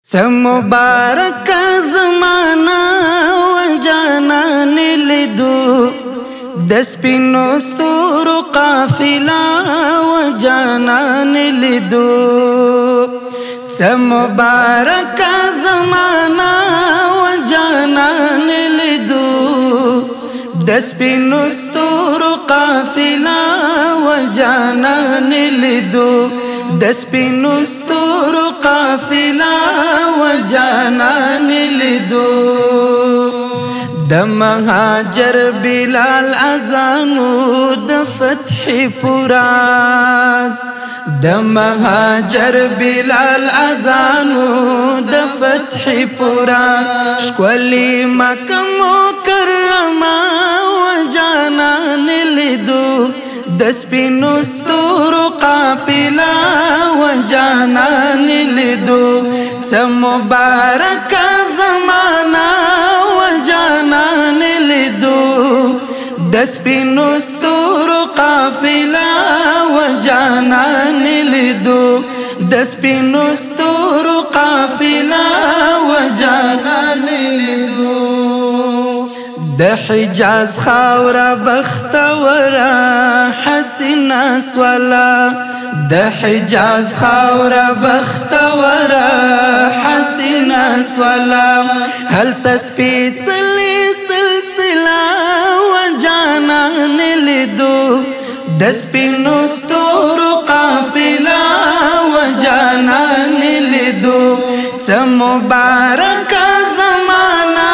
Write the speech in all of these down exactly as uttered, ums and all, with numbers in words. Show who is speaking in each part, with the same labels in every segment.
Speaker 1: مبارک زمانہ و جانان لیدو د سپینو ستورو قافله و جانان لیدو څه مبارک زمانہ و جانان لیدو د سپینو ستورو قافله و جانان لیدو د سپینو ستورو قافله و جانان لیدو د مهاجر بلال اذانو د فتح پوراز د مهاجر بلال اذانو د فتح پوراز شکولی مکه مکرمه و جانان لیدو د سپینو ستورو قافله و جانان لیدو څه مبارک زمانہ و جانان لیدو د سپینو ستورو قافله و جانان لیدو د سپینو ستورو قافله و جانان لیدو د حجاز خاورا بختورا حسنا سوالا د حجاز خاورا بختورا حسنا سوالا هل تسبیت لی سلسلہ و جانان لیدو د سپینو ستورو قافله و جانان لیدو څه مبارک زمانہ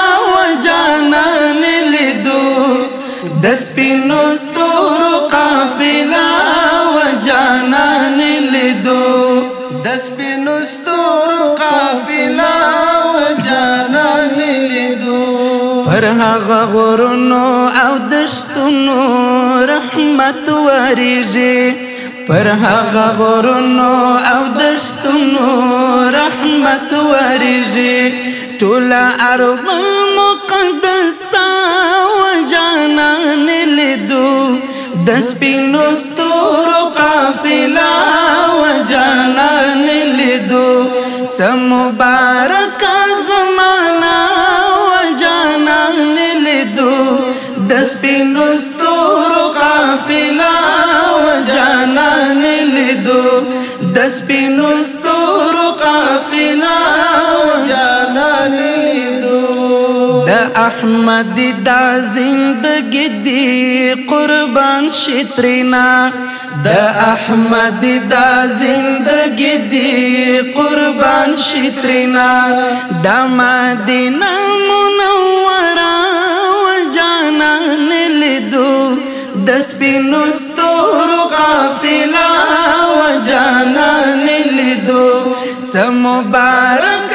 Speaker 1: د سپینو ستورو قافله و جانان لیدو د سپینو ستورو قافله و جانان لیدو پر هغه غرونو او دشتونو رحمت وریږي پر هغه غرونو او دشتونو رحمت وریږي ټول ارض المقدسه و جانان لیدو د سپینو ستورو قافله و جانان لیدو څه مبارک زمانہ و جانان لیدو د سپینو ستورو قافله و جانان لیدو د سپینو ستورو قافله و جانان لیدو د احمد دا زندگی دی قربان شترینا د احمد دا زندگی دی قربان شترینا د مدینه منوره و جانان لیدو د سپینو ستورو قافله و جانان لیدو څه مبارک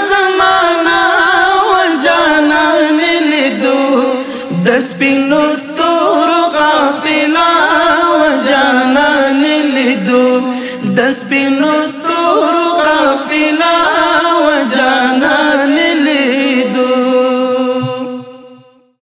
Speaker 1: د سپینو ستورو قافله و جانان لیدو د سپینو ستورو قافله